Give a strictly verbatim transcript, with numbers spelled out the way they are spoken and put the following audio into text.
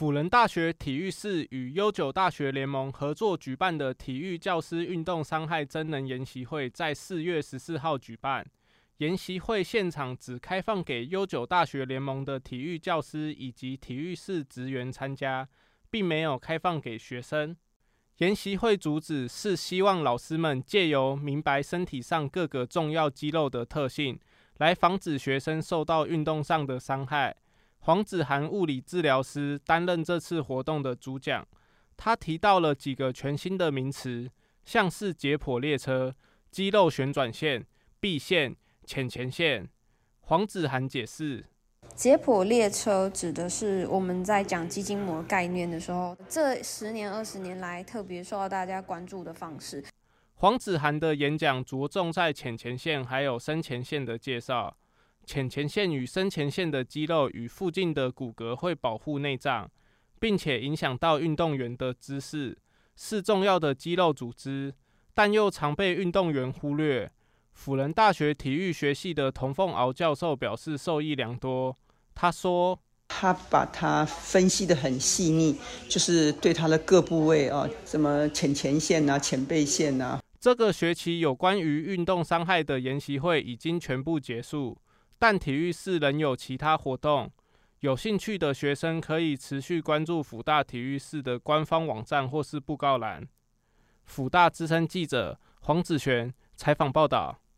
辅仁大学体育系与悠久大学联盟合作举办的体育教师运动伤害真人研习会在四月十四号举办。研习会现场只开放给悠久大学联盟的体育教师以及体育系职员参加，并没有开放给学生。研习会主旨是希望老师们借由明白身体上各个重要肌肉的特性，来防止学生受到运动上的伤害。黄子涵物理治疗师担任这次活动的主讲，他提到了几个全新的名词，像是解剖列车、肌肉旋转线、臂线、浅前线。黄子涵解释， 解剖列车指的是我们在讲肌筋膜概念的时候，这十年二十年来特别受到大家关注的方式。 黄子涵的演讲着重在浅前线还有深前线的介绍。浅前线与深前线的肌肉与附近的骨骼会保护内脏，并且影响到运动员的姿势，是重要的肌肉组织，但又常被运动员忽略。辅仁大学体育学系的童凤敖教授表示受益良多。他说， 他把它分析得很细腻，就是对他的各部位啊，什么浅前线啊、前背线啊。 这个学期有关于运动伤害的研习会已经全部结束，但体育系仍有其他活动。有兴趣的学生可以持续关注辅大体育系的官方网站或是布告栏。辅大资深记者黄子璇采访报道。